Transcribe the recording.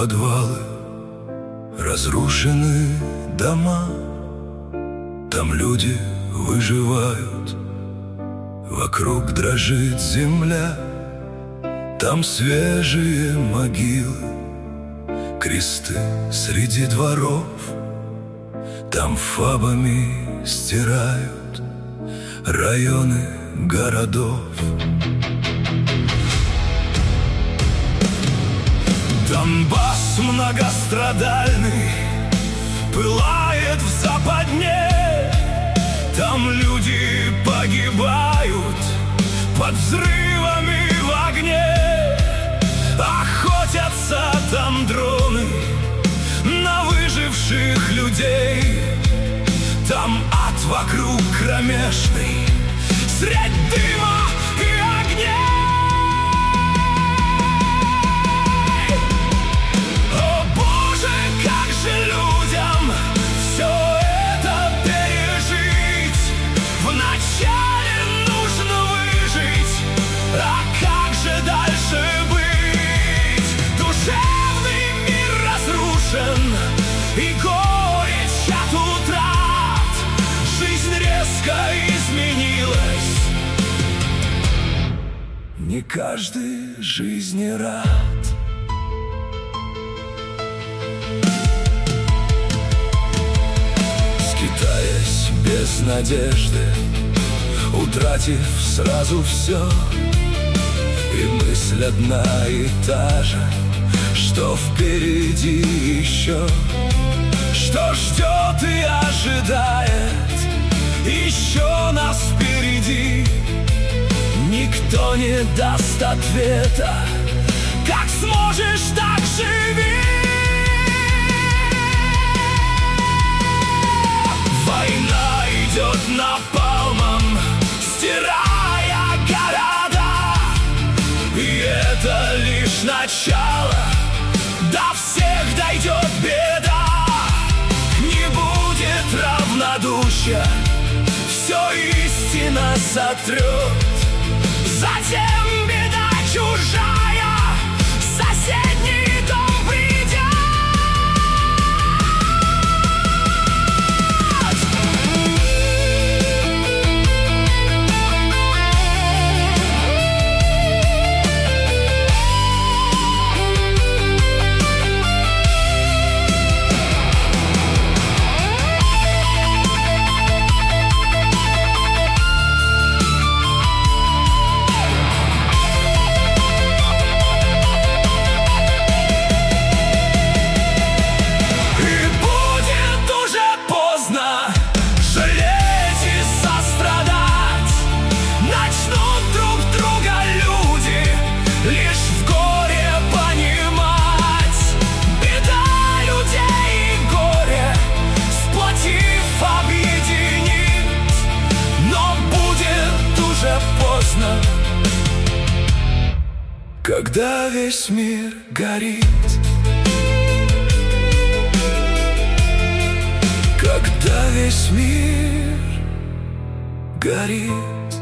подвалы, разрушены дома. Там люди выживают, вокруг дрожит земля. Там свежие могилы, кресты среди дворов. Там фабами стирают районы городов. Донбасс многострадальный пылает в западне. Там люди погибают под взрывами в огне. Охотятся там дроны на выживших людей. Там ад вокруг кромешный, средь дыма и огней. О Боже, как же людям все это пережить? Вначале нужно выжить, а как же дальше быть? Душевный мир разрушен и горечь от утрат. Жизнь резко изменилась, не каждый жизни рад. Скитаясь без надежды, утратив сразу все, и мысль одна и та же, что впереди еще, что ждет и ожидает еще нас впереди. Никто не даст ответа. Как сможешь, так живи. Война идет напалмом, стирая города, и это лишь начало. До всех дойдет беда. Не будет равнодушия, все истина сотрет. Затем беда чужая в соседний дом придет. Когда весь мир горит, когда весь мир горит.